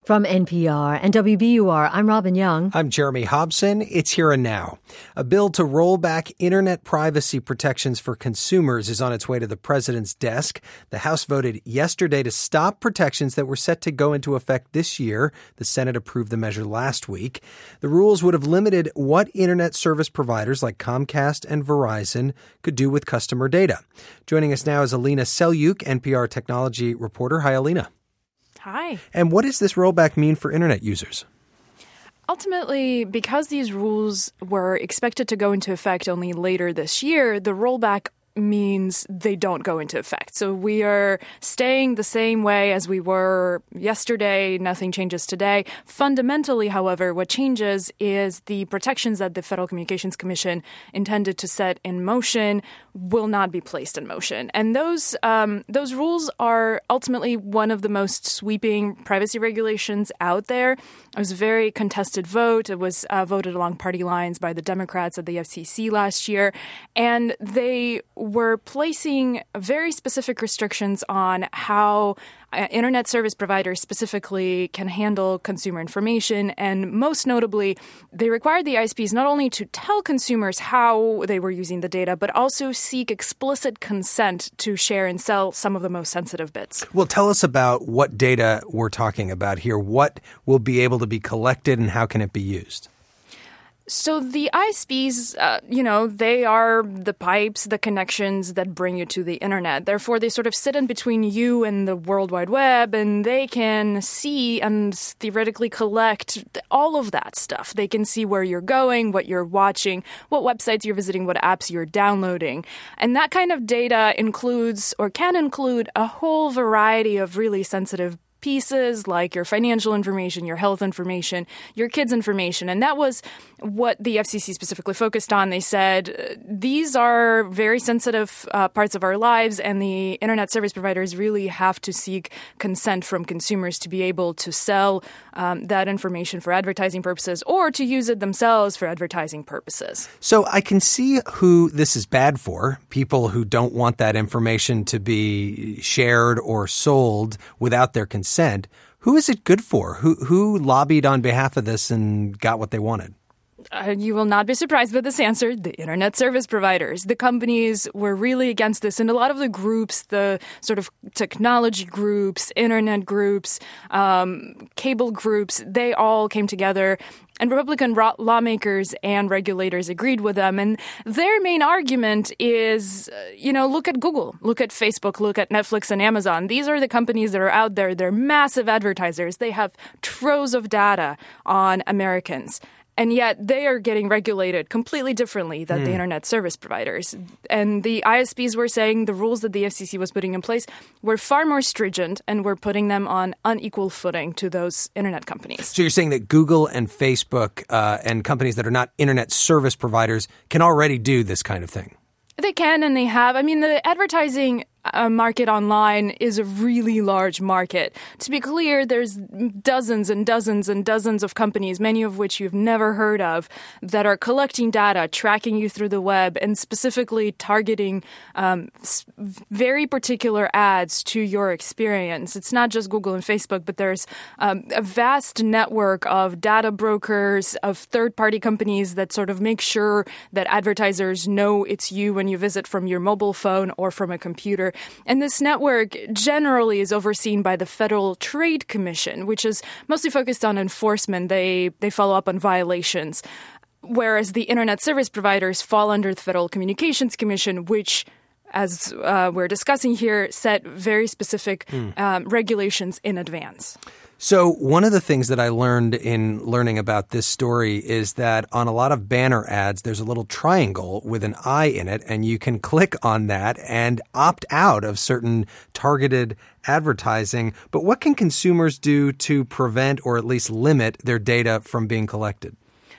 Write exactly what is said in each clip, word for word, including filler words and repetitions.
From N P R and W B U R, I'm Robin Young. I'm Jeremy Hobson. It's Here and Now. A bill to roll back internet privacy protections for consumers is on its way to the president's desk. The House voted yesterday to stop protections that were set to go into effect this year. The Senate approved the measure last week. The rules would have limited what internet service providers like Comcast and Verizon could do with customer data. Joining us now is Alina Selyukh, N P R technology reporter. Hi, Alina. Hi. And what does this rollback mean for internet users? Ultimately, because these rules were expected to go into effect only later this year, the rollback means they don't go into effect. So we are staying the same way as we were yesterday. Nothing changes today. Fundamentally, however, what changes is the protections that the Federal Communications Commission intended to set in motion will not be placed in motion. And those um, those rules are ultimately one of the most sweeping privacy regulations out there. It was a very contested vote. It was uh, voted along party lines by the Democrats at the F C C last year. And they were placing very specific restrictions on how uh, internet service providers specifically can handle consumer information. And most notably, they required the I S Ps not only to tell consumers how they were using the data, but also seek explicit consent to share and sell some of the most sensitive bits. Well, tell us about what data we're talking about here. What will be able to be collected and how can it be used? So the I S Ps, uh, you know, they are the pipes, the connections that bring you to the internet. Therefore, they sort of sit in between you and the World Wide Web, and they can see and theoretically collect all of that stuff. They can see where you're going, what you're watching, what websites you're visiting, what apps you're downloading. And that kind of data includes or can include a whole variety of really sensitive pieces like your financial information, your health information, your kids' information. And that was what the F C C specifically focused on. They said these are very sensitive uh, parts of our lives, and the internet service providers really have to seek consent from consumers to be able to sell um, that information for advertising purposes or to use it themselves for advertising purposes. So I can see who this is bad for, people who don't want that information to be shared or sold without their consent. Consent. Who is it good for? Who who lobbied on behalf of this and got what they wanted? Uh, you will not be surprised by this answer. The internet service providers. The companies were really against this. And a lot of the groups, the sort of technology groups, internet groups, um, cable groups, they all came together. And Republican ro- lawmakers and regulators agreed with them. And their main argument is, uh, you know, look at Google, look at Facebook, look at Netflix and Amazon. These are the companies that are out there. They're massive advertisers. They have troves of data on Americans. And yet they are getting regulated completely differently than mm. the internet service providers. And the I S Ps were saying the rules that the F C C was putting in place were far more stringent and were putting them on unequal footing to those internet companies. So you're saying that Google and Facebook uh, and companies that are not internet service providers can already do this kind of thing? They can and they have. I mean, the advertising uh, market online is a really large market. To be clear, there's dozens and dozens and dozens of companies, many of which you've never heard of, that are collecting data, tracking you through the web, and specifically targeting um, very particular ads to your experience. It's not just Google and Facebook, but there's um, a vast network of data brokers, of third-party companies that sort of make sure that advertisers know it's you when you visit from your mobile phone or from a computer. And this network generally is overseen by the Federal Trade Commission, which is mostly focused on enforcement. They they follow up on violations, whereas the internet service providers fall under the Federal Communications Commission, which, as uh, we're discussing here, set very specific mm. um, regulations in advance. So one of the things that I learned in learning about this story is that on a lot of banner ads, there's a little triangle with an eye in it, and you can click on that and opt out of certain targeted advertising. But what can consumers do to prevent or at least limit their data from being collected?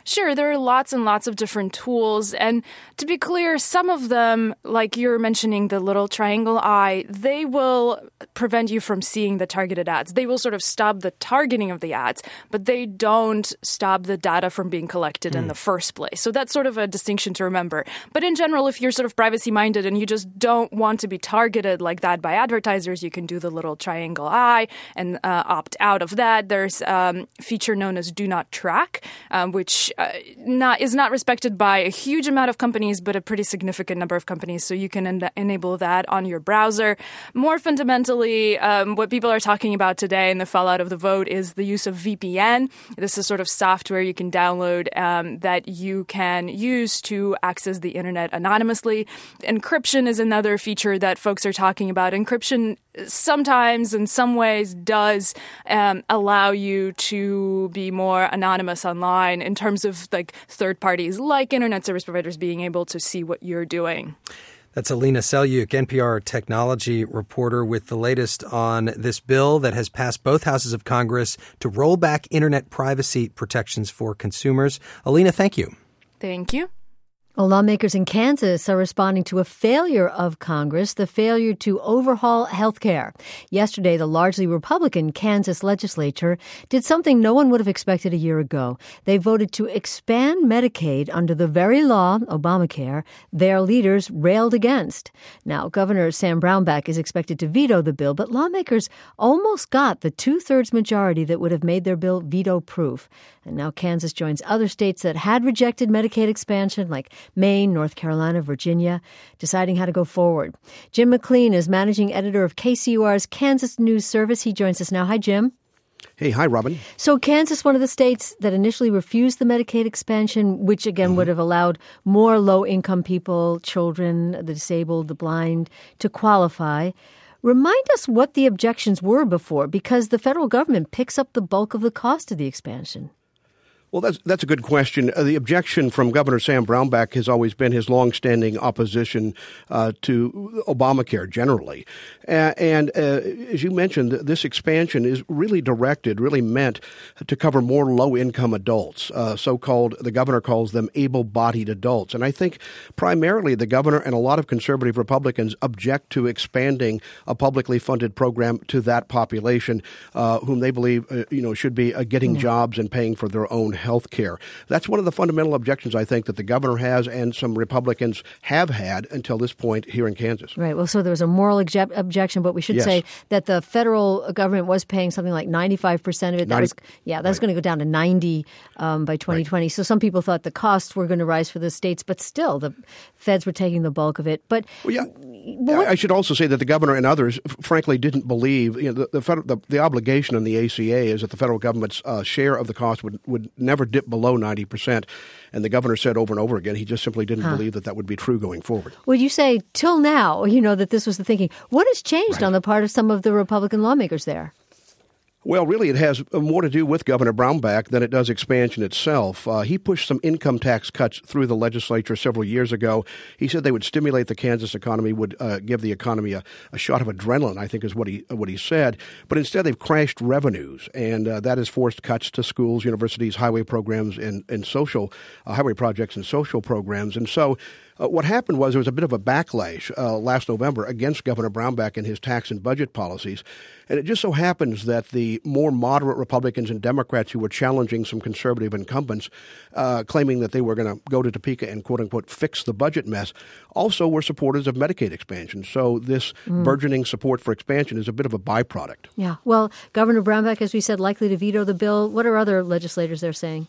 Sure, there are lots and lots of different tools. And to be clear, some of them, like you're mentioning the little triangle eye, they will prevent you from seeing the targeted ads. They will sort of stop the targeting of the ads, but they don't stop the data from being collected mm. in the first place. So that's sort of a distinction to remember. But in general, if you're sort of privacy-minded and you just don't want to be targeted like that by advertisers, you can do the little triangle eye and uh, opt out of that. There's um, a feature known as Do Not Track, um, which uh, not is not respected by a huge amount of companies, but a pretty significant number of companies. So you can en- enable that on your browser. More fundamentally, um, what people are talking about today in the fallout of the vote is the use of V P N. This is sort of software you can download um, that you can use to access the internet anonymously. Encryption is another feature that folks are talking about. Encryption sometimes, in some ways, does um, allow you to be more anonymous online in terms of like third parties like internet service providers being able to see what you're doing. That's Alina Selyukh, N P R technology reporter, with the latest on this bill that has passed both houses of Congress to roll back internet privacy protections for consumers. Alina, thank you. Thank you. Well, lawmakers in Kansas are responding to a failure of Congress, the failure to overhaul health care. Yesterday, the largely Republican Kansas legislature did something no one would have expected a year ago. They voted to expand Medicaid under the very law, Obamacare, their leaders railed against. Now, Governor Sam Brownback is expected to veto the bill, but lawmakers almost got the two-thirds majority that would have made their bill veto-proof. And now Kansas joins other states that had rejected Medicaid expansion, like Maine, North Carolina, Virginia, deciding how to go forward. Jim McLean is managing editor of K C U R's Kansas News Service. He joins us now. Hi, Jim. Hey, hi, Robin. So Kansas, one of the states that initially refused the Medicaid expansion, which again mm-hmm. would have allowed more low-income people, children, the disabled, the blind, to qualify. Remind us what the objections were before, because the federal government picks up the bulk of the cost of the expansion. Well, that's that's a good question. Uh, the objection from Governor Sam Brownback has always been his longstanding opposition uh, to Obamacare generally. Uh, and uh, as you mentioned, this expansion is really directed, really meant to cover more low-income adults, uh, so-called, the governor calls them able-bodied adults. And I think primarily the governor and a lot of conservative Republicans object to expanding a publicly funded program to that population, uh, whom they believe, uh, you know, should be uh, getting yeah. jobs and paying for their own health care. That's one of the fundamental objections, I think, that the governor has and some Republicans have had until this point here in Kansas. Right. Well, so there was a moral obje- objection, but we should yes. say that the federal government was paying something like ninety-five percent of it. That ninety, was, yeah, that's right. going to go down to ninety um, by twenty twenty. Right. So some people thought the costs were going to rise for the states, but still the feds were taking the bulk of it. But well, yeah. What, I should also say that the governor and others, frankly, didn't believe, you know, the the, federal, the, the obligation on the A C A is that the federal government's uh, share of the cost would, would never dip below ninety percent. And the governor said over and over again, he just simply didn't huh. believe that that would be true going forward. Well, you say till now, you know, that this was the thinking. What has changed right. on the part of some of the Republican lawmakers there? Well, really, it has more to do with Governor Brownback than it does expansion itself. Uh, he pushed some income tax cuts through the legislature several years ago. He said they would stimulate the Kansas economy, would uh, give the economy a, a shot of adrenaline, I think is what he what he said. But instead, they've crashed revenues, and uh, that has forced cuts to schools, universities, highway programs, and, and social uh, highway projects and social programs. And so Uh, what happened was there was a bit of a backlash uh, last November against Governor Brownback and his tax and budget policies. And it just so happens that the more moderate Republicans and Democrats who were challenging some conservative incumbents, uh, claiming that they were going to go to Topeka and, quote unquote, fix the budget mess, also were supporters of Medicaid expansion. So this mm. burgeoning support for expansion is a bit of a byproduct. Yeah. Well, Governor Brownback, as we said, likely to veto the bill. What are other legislators there saying?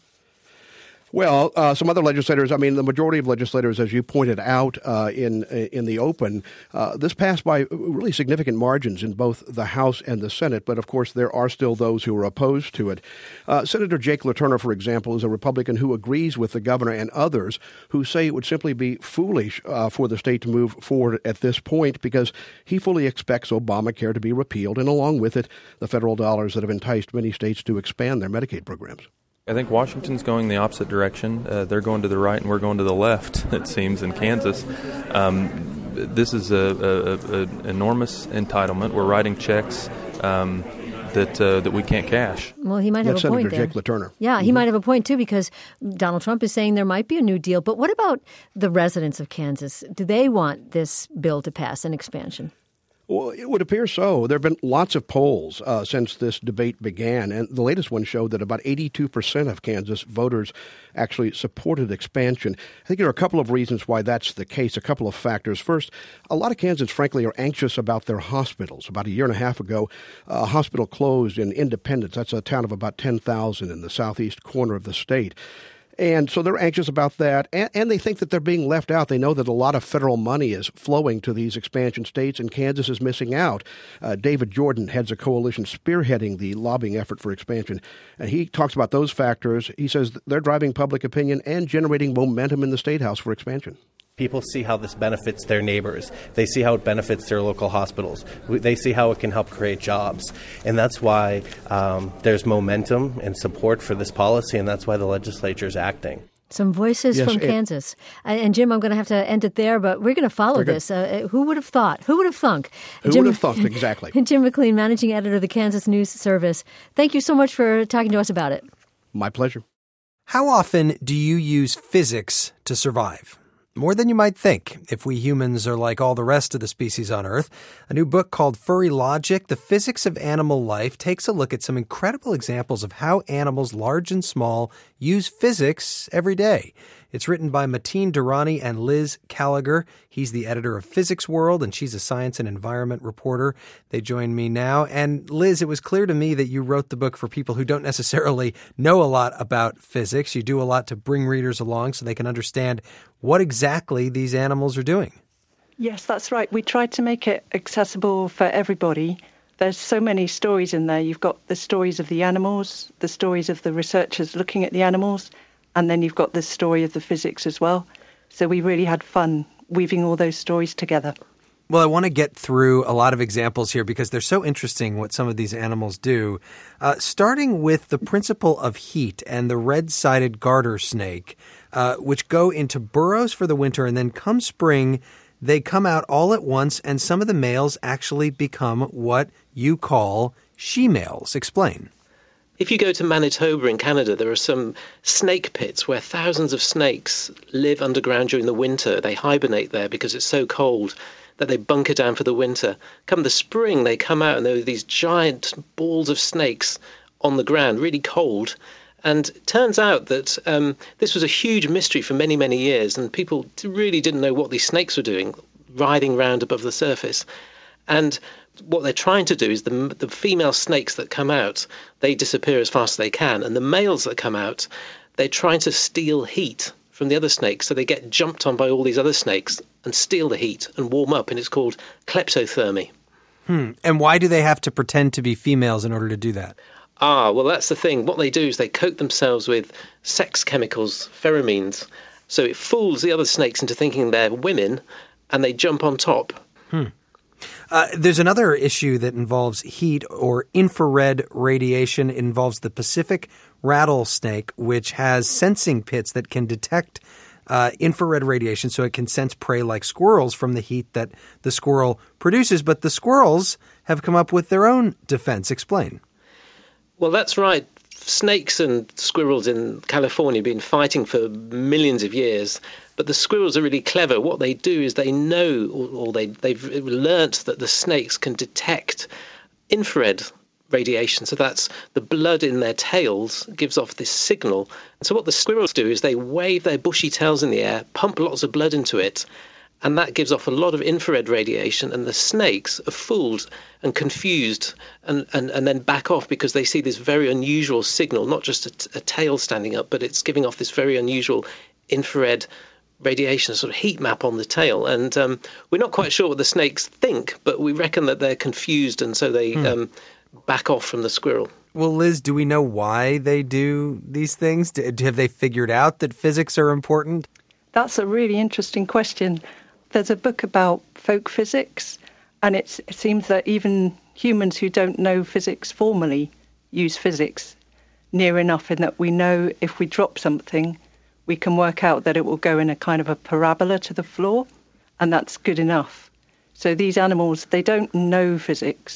Well, uh, some other legislators, I mean, the majority of legislators, as you pointed out uh, in in the open, uh, this passed by really significant margins in both the House and the Senate. But, of course, there are still those who are opposed to it. Uh, Senator Jake LaTurner, for example, is a Republican who agrees with the governor and others who say it would simply be foolish uh, for the state to move forward at this point because he fully expects Obamacare to be repealed and, along with it, the federal dollars that have enticed many states to expand their Medicaid programs. I think Washington's going the opposite direction. Uh, they're going to the right and we're going to the left, it seems, in Kansas. Um, this is an enormous entitlement. We're writing checks um, that uh, that we can't cash. Well, he might have That's a point Senator there. Jake LaTurner. Yeah, he Mm-hmm. might have a point, too, because Donald Trump is saying there might be a new deal. But what about the residents of Kansas? Do they want this bill to pass, an expansion? Well, it would appear so. There have been lots of polls uh, since this debate began, and the latest one showed that about eighty-two percent of Kansas voters actually supported expansion. I think there are a couple of reasons why that's the case, a couple of factors. First, a lot of Kansans, frankly, are anxious about their hospitals. About a year and a half ago, a hospital closed in Independence. That's a town of about ten thousand in the southeast corner of the state. And so they're anxious about that, and, and they think that they're being left out. They know that a lot of federal money is flowing to these expansion states, and Kansas is missing out. Uh, David Jordan heads a coalition spearheading the lobbying effort for expansion, and he talks about those factors. He says they're driving public opinion and generating momentum in the State House for expansion. People see how this benefits their neighbors. They see how it benefits their local hospitals. They see how it can help create jobs. And that's why um, there's momentum and support for this policy, and that's why the legislature is acting. Some voices Yes, from it, Kansas. And Jim, I'm going to have to end it there, but we're going to follow this. Uh, who would have thought? Who would have thunk? Who Jim, would have thought, exactly. Jim McLean, Managing Editor of the Kansas News Service. Thank you so much for talking to us about it. My pleasure. How often do you use physics to survive? More than you might think, if we humans are like all the rest of the species on Earth. A new book called Furry Logic, The Physics of Animal Life, takes a look at some incredible examples of how animals, large and small, use physics every day. It's written by Mateen Durrani and Liz Callagher. He's the editor of Physics World, and she's a science and environment reporter. They join me now. And Liz, it was clear to me that you wrote the book for people who don't necessarily know a lot about physics. You do a lot to bring readers along so they can understand what exactly these animals are doing. Yes, that's right. We tried to make it accessible for everybody. There's so many stories in there. You've got the stories of the animals, the stories of the researchers looking at the animals, and then you've got the story of the physics as well. So we really had fun weaving all those stories together. Well, I want to get through a lot of examples here because they're so interesting what some of these animals do. Uh, starting with the principle of heat and the red-sided garter snake, uh, which go into burrows for the winter, and then come spring, they come out all at once, and some of the males actually become what you call she-males. Explain. If you go to Manitoba in Canada, there are some snake pits where thousands of snakes live underground during the winter. They hibernate there because it's so cold that they bunker down for the winter. Come the spring, they come out and there are these giant balls of snakes on the ground, really cold. And it turns out that um, this was a huge mystery for many, many years, and people really didn't know what these snakes were doing, riding round above the surface. And what they're trying to do is the, the female snakes that come out, they disappear as fast as they can. And the males that come out, they're trying to steal heat from the other snakes. So they get jumped on by all these other snakes and steal the heat and warm up. And it's called kleptothermy. Hmm. And why do they have to pretend to be females in order to do that? Ah, well, that's the thing. What they do is they coat themselves with sex chemicals, pheromones. So it fools the other snakes into thinking they're women, and they jump on top. Hmm. Uh, there's another issue that involves heat or infrared radiation. It involves the Pacific rattlesnake, which has sensing pits that can detect uh, infrared radiation, so it can sense prey like squirrels from the heat that the squirrel produces. But the squirrels have come up with their own defense. Explain. Well, that's right. Snakes and squirrels in California have been fighting for millions of years, but the squirrels are really clever. What they do is they know, or, or they, they've learnt that the snakes can detect infrared radiation. So that's the blood in their tails gives off this signal. And so what the squirrels do is they wave their bushy tails in the air, pump lots of blood into it, and that gives off a lot of infrared radiation, and the snakes are fooled and confused and, and, and then back off because they see this very unusual signal, not just a, a tail standing up, but it's giving off this very unusual infrared radiation, a sort of heat map on the tail. And um, we're not quite sure what the snakes think, but we reckon that they're confused, and so they hmm. um, back off from the squirrel. Well, Liz, do we know why they do these things? Have they figured out that physics are important? That's a really interesting question. There's a book about folk physics, and it's, it seems that even humans who don't know physics formally use physics near enough in that we know if we drop something, we can work out that it will go in a kind of a parabola to the floor, and that's good enough. So these animals, they don't know physics,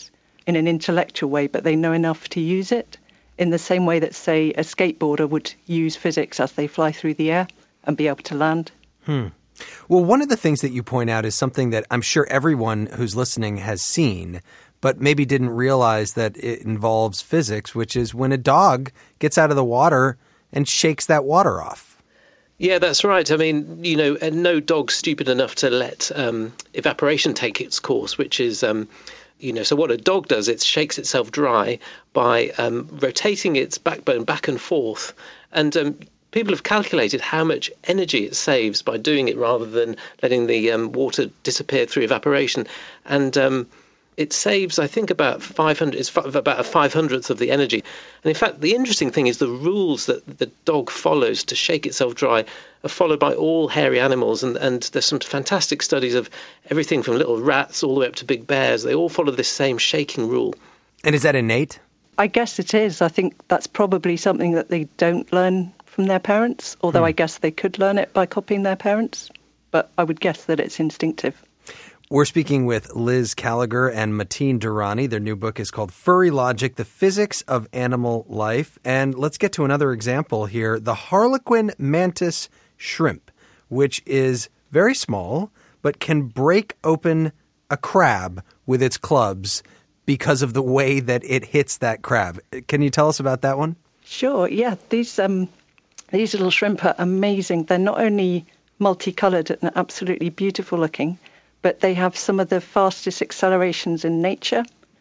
in an intellectual way, but they know enough to use it in the same way that, say, a skateboarder would use physics as they fly through the air and be able to land. Hmm. Well, one of the things that you point out is something that I'm sure everyone who's listening has seen, but maybe didn't realize that it involves physics, which is when a dog gets out of the water and shakes that water off. Yeah, that's right. I mean, you know, and no dog's stupid enough to let um, evaporation take its course, which is, um, you know, so what a dog does, it shakes itself dry by um, rotating its backbone back and forth. And um, people have calculated how much energy it saves by doing it rather than letting the um, water disappear through evaporation. And um, it saves, I think, about five hundred. It's about a five hundredth of the energy. And in fact, the interesting thing is the rules that the dog follows to shake itself dry are followed by all hairy animals. And, and there's some fantastic studies of everything from little rats all the way up to big bears. They all follow this same shaking rule. And is that innate? I guess it is. I think that's probably something that they don't learn from their parents, although hmm. I guess they could learn it by copying their parents. But I would guess that it's instinctive. We're speaking with Liz Callagher and Mateen Durrani. Their new book is called Furry Logic, The Physics of Animal Life. And let's get to another example here. The Harlequin mantis shrimp, which is very small, but can break open a crab with its clubs because of the way that it hits that crab. Can you tell us about that one? Sure, yeah. These, um, these little shrimp are amazing. They're not only multicolored and absolutely beautiful looking, but they have some of the fastest accelerations in nature.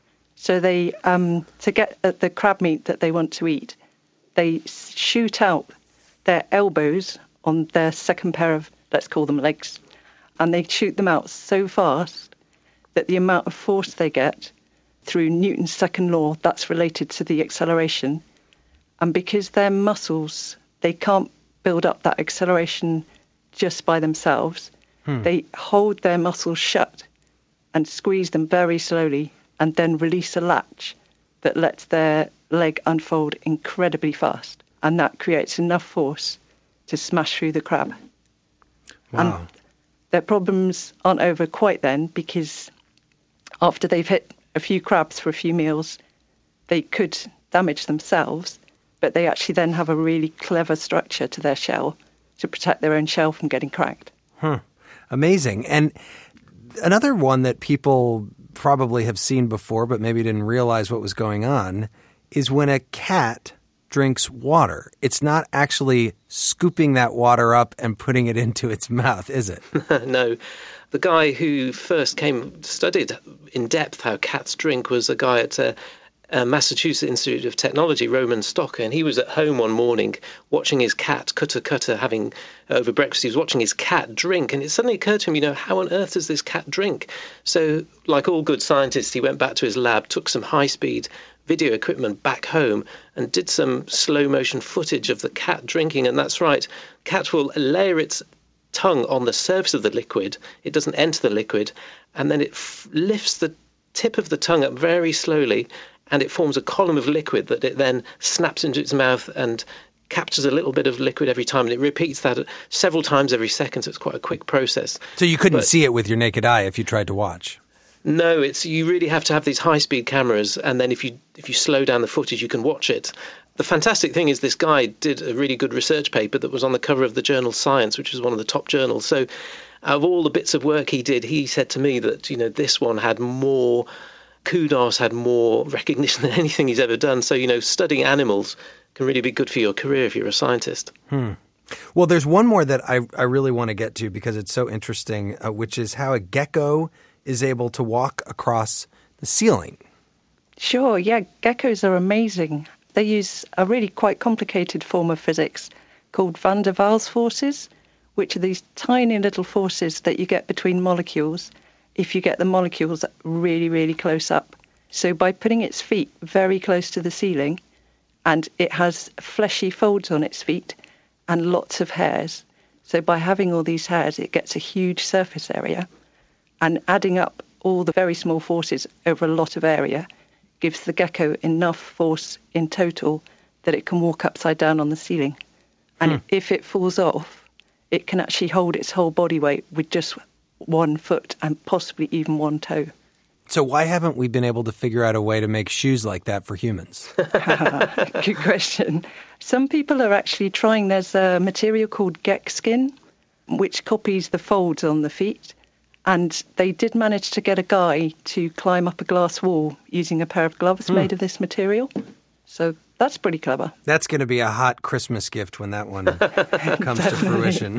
So they, um, to get at the crab meat that they want to eat, they shoot out their elbows on their second pair of, let's call them legs, and they shoot them out so fast that the amount of force they get through Newton's second law, that's related to the acceleration. And because their muscles, they can't build up that acceleration just by themselves, Hmm. they hold their muscles shut and squeeze them very slowly and then release a latch that lets their leg unfold incredibly fast. And that creates enough force to smash through the crab. Wow. And their problems aren't over quite then, because after they've hit a few crabs for a few meals, they could damage themselves, but they actually then have a really clever structure to their shell to protect their own shell from getting cracked. Huh. Amazing. And another one that people probably have seen before, but maybe didn't realize what was going on, is when a cat drinks water. It's not actually scooping that water up and putting it into its mouth, is it? No. The guy who first came studied in depth how cats drink was a guy at a Uh, Massachusetts Institute of Technology, Roman Stocker, and he was at home one morning watching his cat, Cutter Cutter, having uh, over breakfast, he was watching his cat drink, and it suddenly occurred to him, you know, how on earth does this cat drink? So, like all good scientists, he went back to his lab, took some high-speed video equipment back home, and did some slow-motion footage of the cat drinking, and that's right, cat will layer its tongue on the surface of the liquid, it doesn't enter the liquid, and then it f- lifts the tip of the tongue up very slowly, and it forms a column of liquid that it then snaps into its mouth and captures a little bit of liquid every time. And it repeats that several times every second, so it's quite a quick process. So you couldn't but, see it with your naked eye if you tried to watch? No, it's you really have to have these high-speed cameras, and then if you if you slow down the footage, you can watch it. The fantastic thing is this guy did a really good research paper that was on the cover of the journal Science, which is one of the top journals. So out of all the bits of work he did, he said to me that, you know, this one had more kudos, had more recognition than anything he's ever done. So, you know, studying animals can really be good for your career if you're a scientist. Hmm. Well, there's one more that I, I really want to get to because it's so interesting, uh, which is how a gecko is able to walk across the ceiling. Sure, yeah, geckos are amazing. They use a really quite complicated form of physics called van der Waals forces, which are these tiny little forces that you get between molecules if you get the molecules really, really close up. So by putting its feet very close to the ceiling, and it has fleshy folds on its feet and lots of hairs. So by having all these hairs, it gets a huge surface area, and adding up all the very small forces over a lot of area gives the gecko enough force in total that it can walk upside down on the ceiling. And hmm. if it falls off, it can actually hold its whole body weight with just one foot and possibly even one toe. So why haven't we been able to figure out a way to make shoes like that for humans? Good question. Some people are actually trying. There's a material called Gek skin, which copies the folds on the feet. And they did manage to get a guy to climb up a glass wall using a pair of gloves mm. made of this material. So that's pretty clever. That's going to be a hot Christmas gift when that one comes to fruition.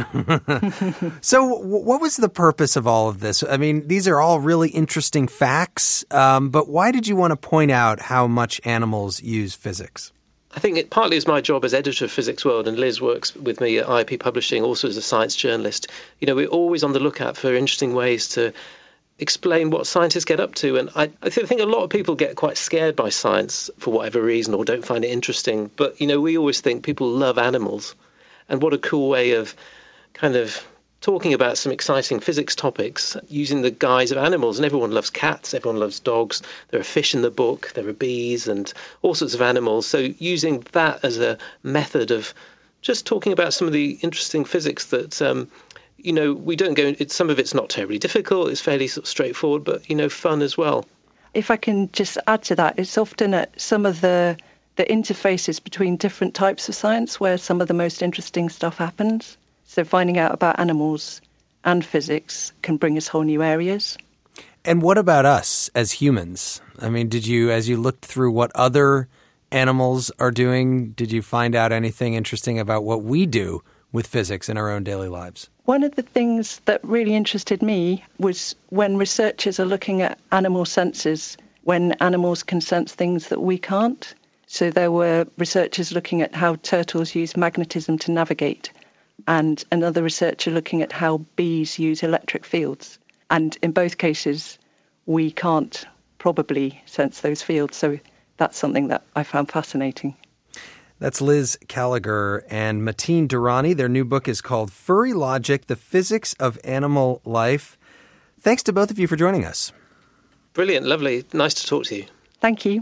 So w- what was the purpose of all of this? I mean, these are all really interesting facts, um, but why did you want to point out how much animals use physics? I think it partly is my job as editor of Physics World, and Liz works with me at I P Publishing, also as a science journalist. You know, we're always on the lookout for interesting ways to explain what scientists get up to. And I, I think a lot of people get quite scared by science for whatever reason or don't find it interesting. But, you know, we always think people love animals. And what a cool way of kind of talking about some exciting physics topics using the guise of animals. And everyone loves cats, everyone loves dogs. There are fish in the book, there are bees and all sorts of animals. So using that as a method of just talking about some of the interesting physics that um, you know, we don't go, it's, some of it's not terribly difficult, it's fairly sort of straightforward, but, you know, fun as well. If I can just add to that, it's often at some of the, the interfaces between different types of science where some of the most interesting stuff happens. So finding out about animals and physics can bring us whole new areas. And what about us as humans? I mean, did you, as you looked through what other animals are doing, did you find out anything interesting about what we do with physics in our own daily lives? One of the things that really interested me was when researchers are looking at animal senses, when animals can sense things that we can't. So there were researchers looking at how turtles use magnetism to navigate, and another researcher looking at how bees use electric fields. And in both cases, we can't probably sense those fields. So that's something that I found fascinating. That's Liz Caliger and Mateen Durrani. Their new book is called Furry Logic, The Physics of Animal Life. Thanks to both of you for joining us. Brilliant. Lovely. Nice to talk to you. Thank you.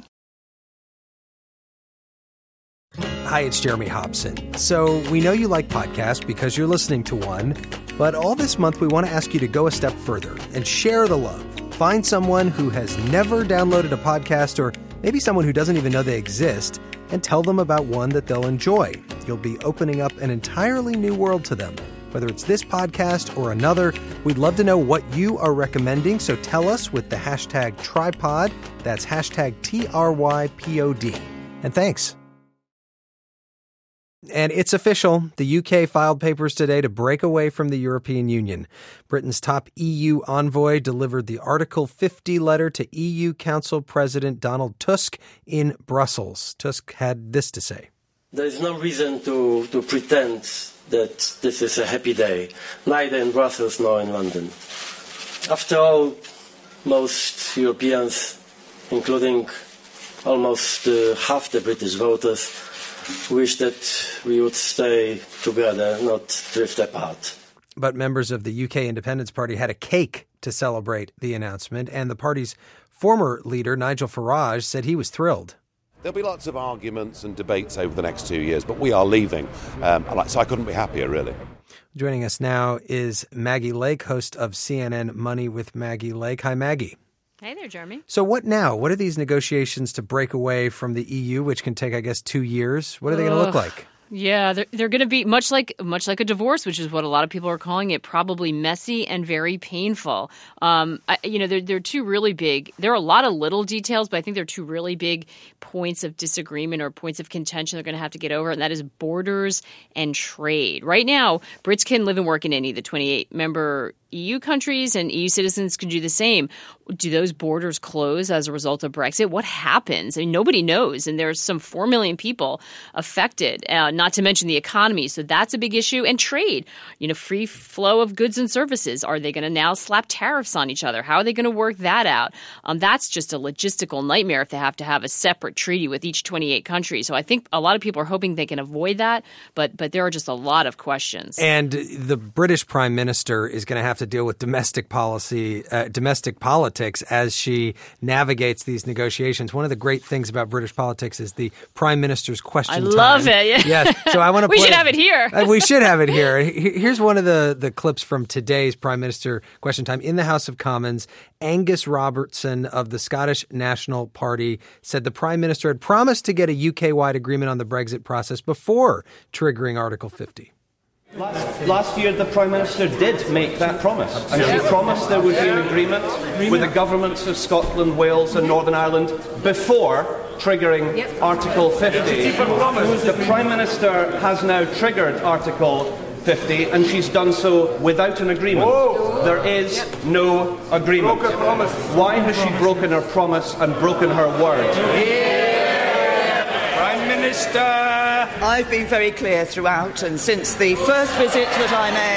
Hi, it's Jeremy Hobson. So we know you like podcasts because you're listening to one, but all this month we want to ask you to go a step further and share the love. Find someone who has never downloaded a podcast, or maybe someone who doesn't even know they exist, and tell them about one that they'll enjoy. You'll be opening up an entirely new world to them. Whether it's this podcast or another, we'd love to know what you are recommending, so tell us with the hashtag Trypod. That's hashtag T R Y P O D. And thanks. And it's official. The U K filed papers today to break away from the European Union. Britain's top E U envoy delivered the Article fifty letter to E U Council President Donald Tusk in Brussels. Tusk had this to say. There is no reason to, to pretend that this is a happy day, neither in Brussels nor in London. After all, most Europeans, including almost uh, half the British voters, wish that we would stay together, not drift apart. But members of the U K Independence Party had a cake to celebrate the announcement, and the party's former leader, Nigel Farage, said he was thrilled. There'll be lots of arguments and debates over the next two years, but we are leaving, um, so I couldn't be happier, really. Joining us now is Maggie Lake, host of C N N Money with Maggie Lake. Hi, Maggie. Hey there, Jeremy. So what now? What are these negotiations to break away from the E U, which can take, I guess, two years? What are they going to look like? Yeah, they're, they're going to be much like much like a divorce, which is what a lot of people are calling it, probably messy and very painful. Um, I, you know, there, there are two really big – there are a lot of little details, but I think there are two really big points of disagreement or points of contention they're going to have to get over, and that is borders and trade. Right now, Brits can live and work in any of the twenty-eight member E U countries, and E U citizens can do the same. Do those borders close as a result of Brexit? What happens? I mean, nobody knows, and there's some four million people affected, uh, not to mention the economy. So that's a big issue. And trade, you know, free flow of goods and services. Are they going to now slap tariffs on each other? How are they going to work that out? Um, that's just a logistical nightmare if they have to have a separate treaty with each twenty-eight countries. So I think a lot of people are hoping they can avoid that, but but there are just a lot of questions. And the British Prime Minister is going to have to to deal with domestic policy, uh, domestic politics as she navigates these negotiations. One of the great things about British politics is the Prime Minister's question I time. love it. Yeah. Yes. So I want to. we play, should have it here. uh, we should have it here. Here's one of the, the clips from today's Prime Minister question time in the House of Commons. Angus Robertson of the Scottish National Party said the Prime Minister had promised to get a U K-wide agreement on the Brexit process before triggering Article fifty. Last, last year, the Prime Minister did make that promise, and she promised there would be an agreement with the governments of Scotland, Wales and Northern Ireland before triggering yep. Article fifty. The Prime Minister has now triggered Article fifty, and she's done so without an agreement. Whoa. There is yep. no agreement. Why has she broken her promise and broken her word? Yeah. Prime Minister! I've been very clear throughout, and since the first visit that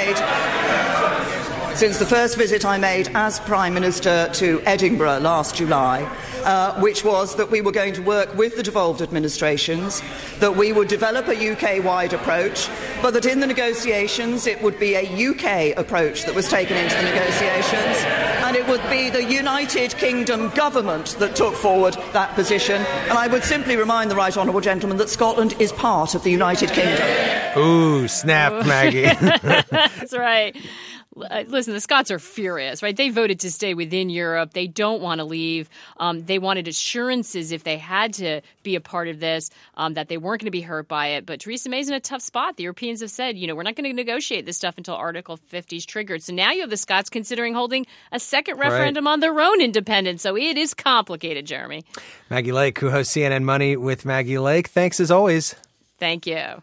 I made, since the first visit I made as Prime Minister to Edinburgh last July, uh, which was that we were going to work with the devolved administrations, that we would develop a U K-wide approach, but that in the negotiations it would be a U K approach that was taken into the negotiations, and it would be the United Kingdom government that took forward that position. And I would simply remind the right honourable gentleman that Scotland is part of the United Kingdom. Ooh, snap, Maggie. That's right. Uh, listen, the Scots are furious, right? They voted to stay within Europe. They don't want to leave. Um, they wanted assurances if they had to be a part of this, um, that they weren't going to be hurt by it. But Theresa May's in a tough spot. The Europeans have said, you know, we're not going to negotiate this stuff until Article fifty is triggered. So now you have the Scots considering holding a second referendum right. on their own independence. So it is complicated, Jeremy. Maggie Lake, who hosts C N N Money with Maggie Lake. Thanks as always. Thank you.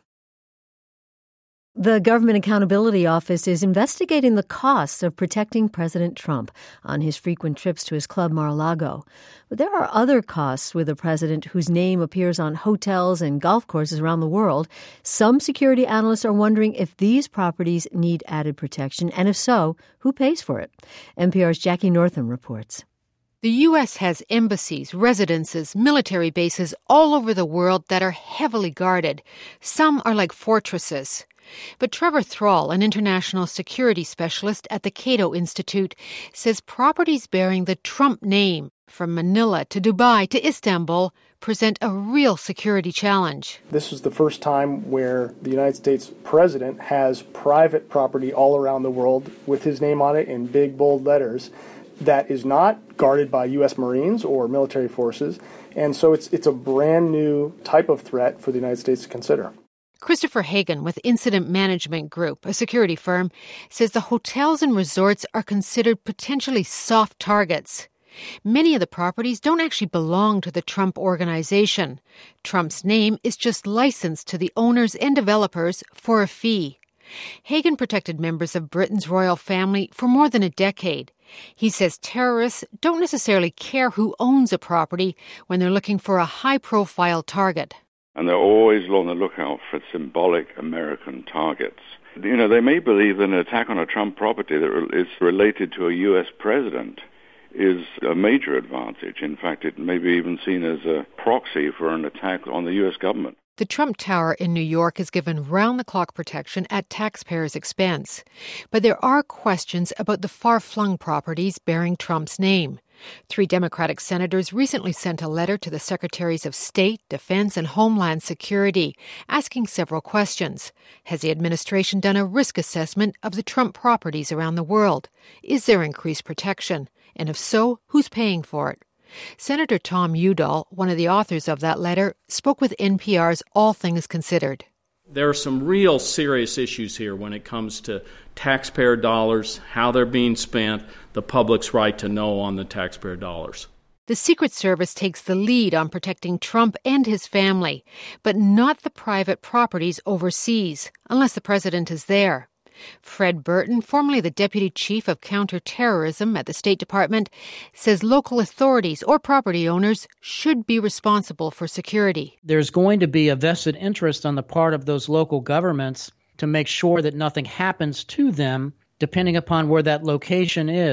The Government Accountability Office is investigating the costs of protecting President Trump on his frequent trips to his club Mar-a-Lago. But there are other costs with a president whose name appears on hotels and golf courses around the world. Some security analysts are wondering if these properties need added protection, and if so, who pays for it? N P R's Jackie Northam reports. The U S has embassies, residences, military bases all over the world that are heavily guarded. Some are like fortresses. But Trevor Thrall, an international security specialist at the Cato Institute, says properties bearing the Trump name, from Manila to Dubai to Istanbul, present a real security challenge. This is the first time where the United States president has private property all around the world with his name on it in big, bold letters that is not guarded by U S Marines or military forces. And so it's it's a brand new type of threat for the United States to consider. Christopher Hagan with Incident Management Group, a security firm, says the hotels and resorts are considered potentially soft targets. Many of the properties don't actually belong to the Trump organization. Trump's name is just licensed to the owners and developers for a fee. Hagan protected members of Britain's royal family for more than a decade. He says terrorists don't necessarily care who owns a property when they're looking for a high-profile target. And they're always on the lookout for symbolic American targets. You know, they may believe that an attack on a Trump property that is related to a U S president is a major advantage. In fact, it may be even seen as a proxy for an attack on the U S government. The Trump Tower in New York is given round-the-clock protection at taxpayers' expense. But there are questions about the far-flung properties bearing Trump's name. Three Democratic senators recently sent a letter to the Secretaries of State, Defense, and Homeland Security, asking several questions. Has the administration done a risk assessment of the Trump properties around the world? Is there increased protection? And if so, who's paying for it? Senator Tom Udall, one of the authors of that letter, spoke with N P R's All Things Considered. There are some real serious issues here when it comes to taxpayer dollars, how they're being spent, the public's right to know on the taxpayer dollars. The Secret Service takes the lead on protecting Trump and his family, but not the private properties overseas, unless the president is there. Fred Burton, formerly the deputy chief of counterterrorism at the State Department, says local authorities or property owners should be responsible for security. There's going to be a vested interest on the part of those local governments to make sure that nothing happens to them, depending upon where that location is.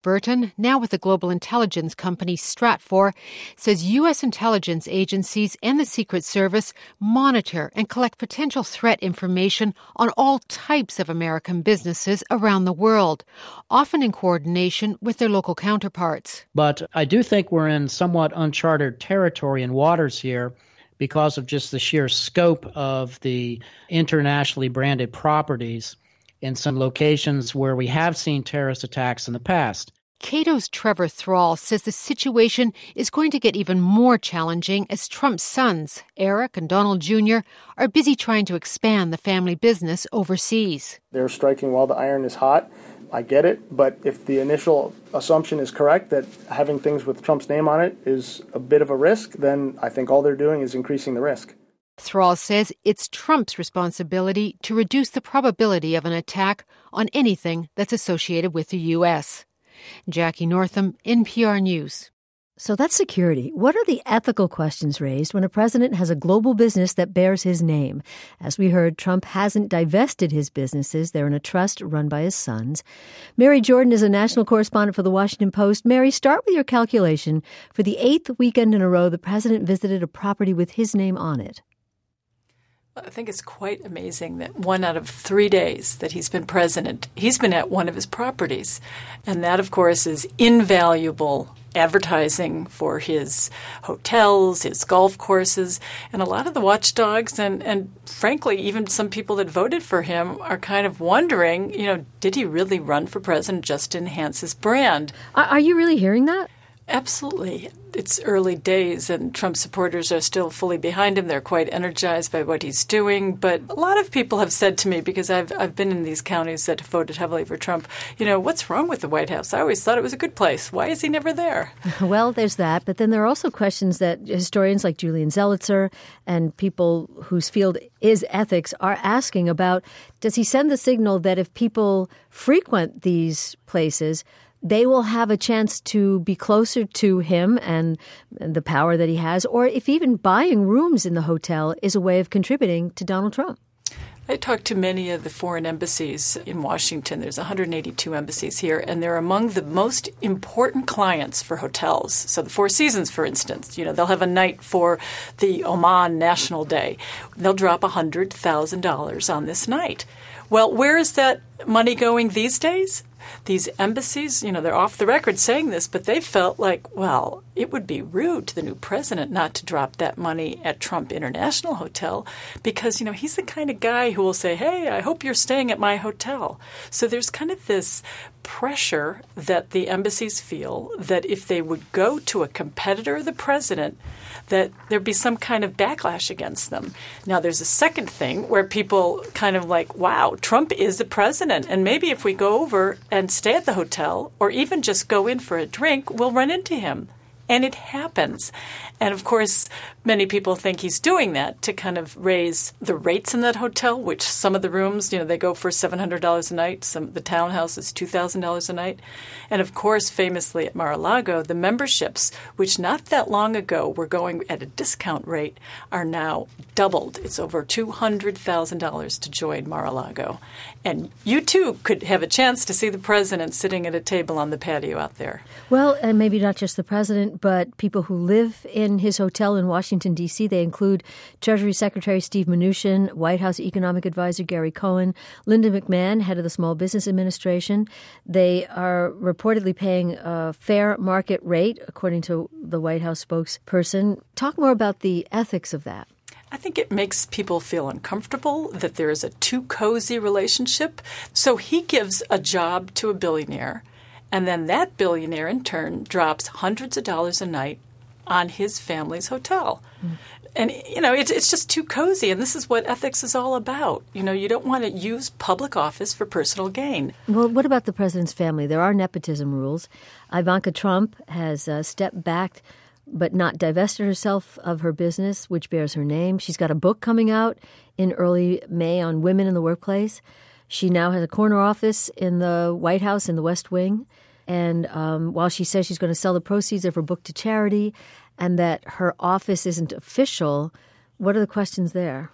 Burton, now with the global intelligence company Stratfor, says U S intelligence agencies and the Secret Service monitor and collect potential threat information on all types of American businesses around the world, often in coordination with their local counterparts. But I do think we're in somewhat uncharted territory and waters here because of just the sheer scope of the internationally branded properties in some locations where we have seen terrorist attacks in the past. Cato's Trevor Thrall says the situation is going to get even more challenging as Trump's sons, Eric and Donald Junior, are busy trying to expand the family business overseas. They're striking while the iron is hot. I get it, but if the initial assumption is correct that having things with Trump's name on it is a bit of a risk, then I think all they're doing is increasing the risk. Thrall says it's Trump's responsibility to reduce the probability of an attack on anything that's associated with the U S. Jackie Northam, N P R News. So that's security. What are the ethical questions raised when a president has a global business that bears his name? As we heard, Trump hasn't divested his businesses. They're in a trust run by his sons. Mary Jordan is a national correspondent for The Washington Post. Mary, start with your calculation. For the eighth weekend in a row, the president visited a property with his name on it. I think it's quite amazing that one out of three days that he's been president, he's been at one of his properties. And that, of course, is invaluable advertising for his hotels, his golf courses. And a lot of the watchdogs and, and frankly, even some people that voted for him are kind of wondering, you know, did he really run for president just to enhance his brand? Are you really hearing that? Absolutely. It's early days, and Trump supporters are still fully behind him. They're quite energized by what he's doing. But a lot of people have said to me, because I've I've been in these counties that voted heavily for Trump, you know, what's wrong with the White House? I always thought it was a good place. Why is he never there? Well, there's that. But then there are also questions that historians like Julian Zelizer and people whose field is ethics are asking about, does he send the signal that if people frequent these places, they will have a chance to be closer to him and the power that he has, or if even buying rooms in the hotel is a way of contributing to Donald Trump? I talked to many of the foreign embassies in Washington. There's one hundred eighty-two embassies here, and they're among the most important clients for hotels. So the Four Seasons, for instance, you know, they'll have a night for the Oman National Day. They'll drop one hundred thousand dollars on this night. Well, where is that money going these days? These embassies, you know, they're off the record saying this, but they felt like, well, it would be rude to the new president not to drop that money at Trump International Hotel because, you know, he's the kind of guy who will say, hey, I hope you're staying at my hotel. So there's kind of this pressure that the embassies feel that if they would go to a competitor of the president, that there'd be some kind of backlash against them. Now, there's a second thing where people kind of like, wow, Trump is the president, and maybe if we go over and stay at the hotel or even just go in for a drink, we'll run into him. And it happens. And, of course, many people think he's doing that to kind of raise the rates in that hotel, which some of the rooms, you know, they go for seven hundred dollars a night. Some the townhouse is two thousand dollars a night. And, of course, famously at Mar-a-Lago, the memberships, which not that long ago were going at a discount rate, are now doubled. It's over two hundred thousand dollars to join Mar-a-Lago. And you, too, could have a chance to see the president sitting at a table on the patio out there. Well, and maybe not just the president, but people who live in his hotel in Washington, D C. They include Treasury Secretary Steve Mnuchin, White House Economic Advisor Gary Cohn, Linda McMahon, head of the Small Business Administration. They are reportedly paying a fair market rate, according to the White House spokesperson. Talk more about the ethics of that. I think it makes people feel uncomfortable that there is a too cozy relationship. So he gives a job to a billionaire, and then that billionaire in turn drops hundreds of dollars a night on his family's hotel. Mm. And, you know, it's it's just too cozy. And this is what ethics is all about. You know, you don't want to use public office for personal gain. Well, what about the president's family? There are nepotism rules. Ivanka Trump has uh, stepped back but not divested herself of her business, which bears her name. She's got a book coming out in early May on women in the workplace. She now has a corner office in the White House in the West Wing. And um, while she says she's going to sell the proceeds of her book to charity and that her office isn't official, what are the questions there?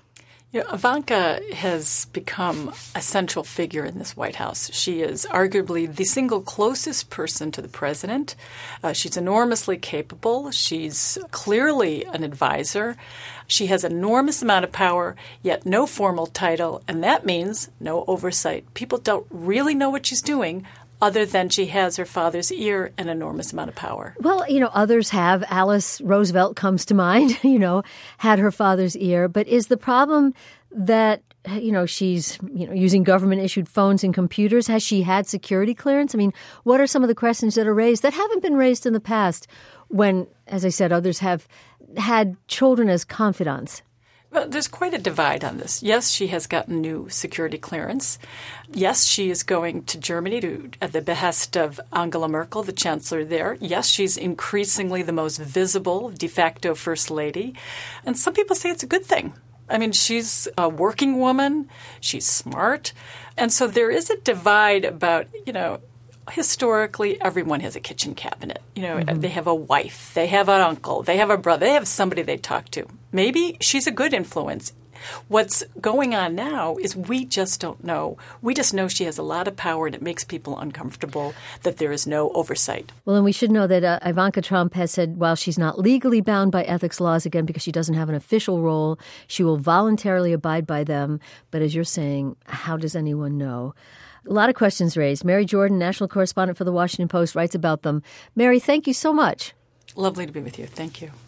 You know, Ivanka has become a central figure in this White House. She is arguably the single closest person to the president. Uh, she's enormously capable. She's clearly an advisor. She has an enormous amount of power, yet no formal title, and that means no oversight. People don't really know what she's doing, other than she has her father's ear and enormous amount of power. Well, you know, others have. Alice Roosevelt comes to mind, you know, had her father's ear. But is the problem that, you know, she's, you know, using government-issued phones and computers? Has she had security clearance? I mean, what are some of the questions that are raised that haven't been raised in the past when, as I said, others have had children as confidants? Well, there's quite a divide on this. Yes, she has gotten new security clearance. Yes, she is going to Germany to, at the behest of Angela Merkel, the chancellor there. Yes, she's increasingly the most visible de facto first lady. And some people say it's a good thing. I mean, she's a working woman. She's smart. And so there is a divide about, you know, historically, everyone has a kitchen cabinet. You know, mm-hmm. They have a wife, they have an uncle, they have a brother, they have somebody they talk to. Maybe she's a good influence. What's going on now is we just don't know. We just know she has a lot of power and it makes people uncomfortable that there is no oversight. Well, and we should know that uh, Ivanka Trump has said while she's not legally bound by ethics laws, again, because she doesn't have an official role, she will voluntarily abide by them. But as you're saying, how does anyone know? A lot of questions raised. Mary Jordan, national correspondent for The Washington Post, writes about them. Mary, thank you so much. Lovely to be with you. Thank you.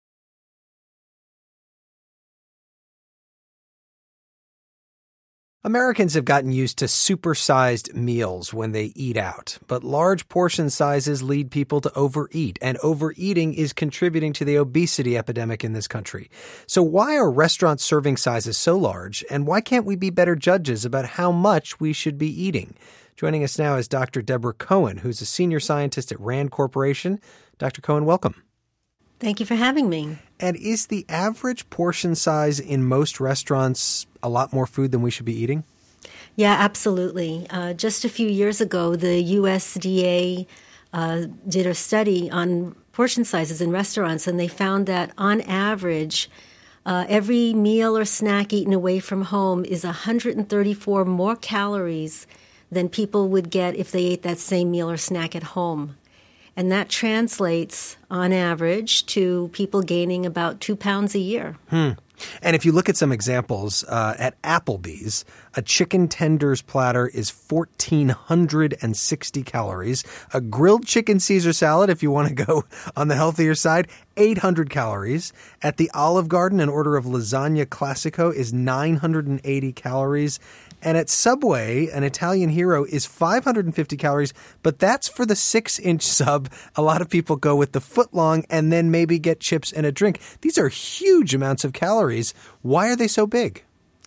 Americans have gotten used to supersized meals when they eat out, but large portion sizes lead people to overeat, and overeating is contributing to the obesity epidemic in this country. So why are restaurant serving sizes so large, and why can't we be better judges about how much we should be eating? Joining us now is Doctor Deborah Cohen, who's a senior scientist at RAND Corporation. Doctor Cohen, welcome. Thank you for having me. And is the average portion size in most restaurants a lot more food than we should be eating? Yeah, absolutely. Uh, just a few years ago, the U S D A uh, did a study on portion sizes in restaurants, and they found that on average, uh, every meal or snack eaten away from home is one hundred thirty-four more calories than people would get if they ate that same meal or snack at home. And that translates, on average, to people gaining about two pounds a year. Hmm. And if you look at some examples, uh, at Applebee's, a chicken tenders platter is one thousand four hundred sixty calories. A grilled chicken Caesar salad, if you want to go on the healthier side, eight hundred calories. At the Olive Garden, an order of lasagna classico is nine hundred eighty calories. And at Subway, an Italian hero is five hundred fifty calories, but that's for the six-inch sub. A lot of people go with the foot-long and then maybe get chips and a drink. These are huge amounts of calories. Why are they so big?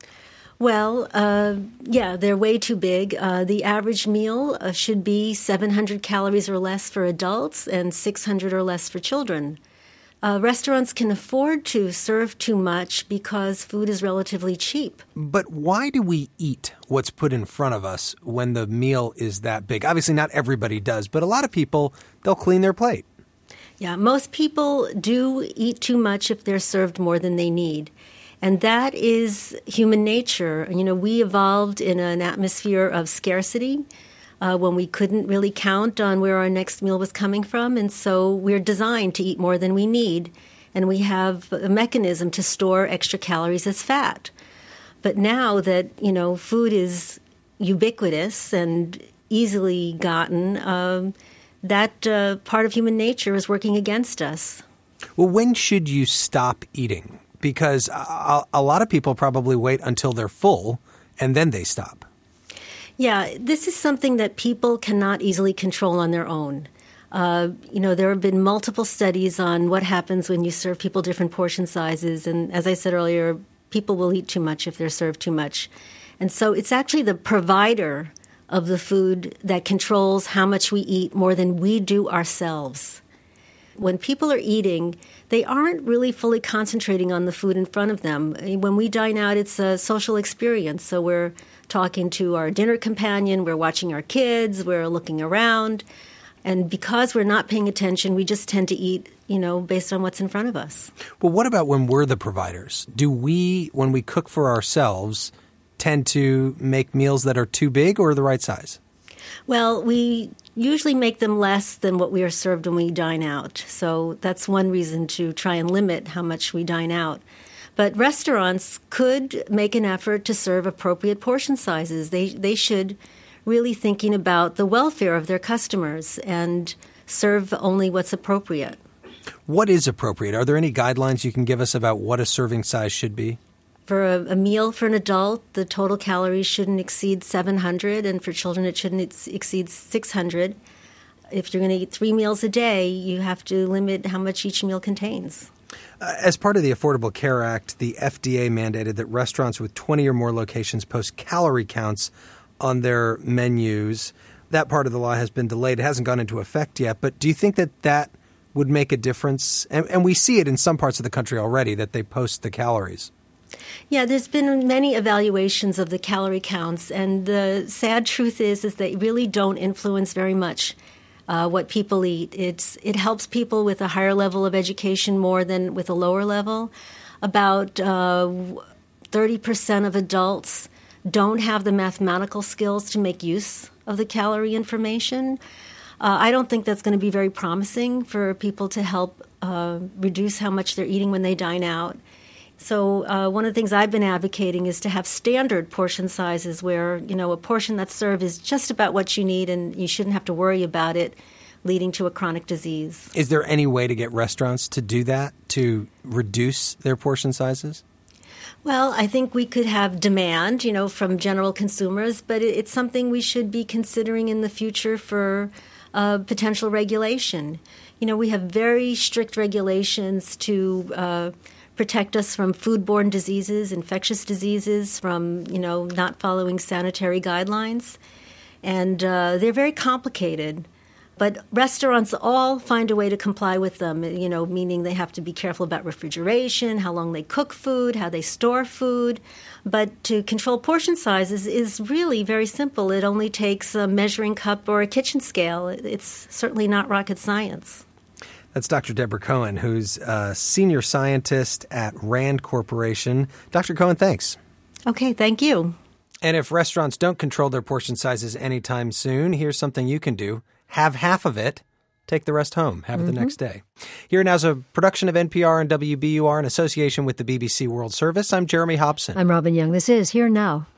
Well, uh, yeah, they're way too big. Uh, the average meal uh, should be seven hundred calories or less for adults and six hundred or less for children. Uh, restaurants can afford to serve too much because food is relatively cheap. But why do we eat what's put in front of us when the meal is that big? Obviously, not everybody does, but a lot of people, they'll clean their plate. Yeah, most people do eat too much if they're served more than they need. And that is human nature. You know, we evolved in an atmosphere of scarcity. Uh, when we couldn't really count on where our next meal was coming from. And so we're designed to eat more than we need. And we have a mechanism to store extra calories as fat. But now that, you know, food is ubiquitous and easily gotten, um, that uh, part of human nature is working against us. Well, when should you stop eating? Because a, a lot of people probably wait until they're full and then they stop. Yeah, this is something that people cannot easily control on their own. Uh, you know, there have been multiple studies on what happens when you serve people different portion sizes. And as I said earlier, people will eat too much if they're served too much. And so it's actually the provider of the food that controls how much we eat more than we do ourselves. When people are eating, they aren't really fully concentrating on the food in front of them. When we dine out, it's a social experience. So we're talking to our dinner companion, we're watching our kids, we're looking around. And because we're not paying attention, we just tend to eat, you know, based on what's in front of us. Well, what about when we're the providers? Do we, when we cook for ourselves, tend to make meals that are too big or the right size? Well, we usually make them less than what we are served when we dine out. So that's one reason to try and limit how much we dine out. But restaurants could make an effort to serve appropriate portion sizes. They they should really thinking about the welfare of their customers and serve only what's appropriate. What is appropriate? Are there any guidelines you can give us about what a serving size should be? For a, a meal for an adult, the total calories shouldn't exceed seven hundred, and for children it shouldn't ex- exceed six hundred. If you're going to eat three meals a day, you have to limit how much each meal contains. Uh, as part of the Affordable Care Act, the F D A mandated that restaurants with twenty or more locations post calorie counts on their menus. That part of the law has been delayed. It hasn't gone into effect yet. But do you think that that would make a difference? And, and we see it in some parts of the country already, that they post the calories. Yeah, there's been many evaluations of the calorie counts, and the sad truth is is they really don't influence very much uh, what people eat. It's it helps people with a higher level of education more than with a lower level. About uh, thirty percent of adults don't have the mathematical skills to make use of the calorie information. Uh, I don't think that's going to be very promising for people to help uh, reduce how much they're eating when they dine out. So uh, one of the things I've been advocating is to have standard portion sizes where, you know, a portion that's served is just about what you need and you shouldn't have to worry about it leading to a chronic disease. Is there any way to get restaurants to do that, to reduce their portion sizes? Well, I think we could have demand, you know, from general consumers, but it's something we should be considering in the future for uh, potential regulation. You know, we have very strict regulations to uh, protect us from foodborne diseases, infectious diseases, from, you know, not following sanitary guidelines. And uh, they're very complicated. But restaurants all find a way to comply with them, you know, meaning they have to be careful about refrigeration, how long they cook food, how they store food. But to control portion sizes is really very simple. It only takes a measuring cup or a kitchen scale. It's certainly not rocket science. That's Doctor Deborah Cohen, who's a senior scientist at RAND Corporation. Doctor Cohen, thanks. Okay, thank you. And if restaurants don't control their portion sizes anytime soon, here's something you can do. Have half of it, take the rest home, have it mm-hmm. the next day. Here Now is a production of N P R and W B U R in association with the B B C World Service. I'm Jeremy Hobson. I'm Robin Young. This is Here Now.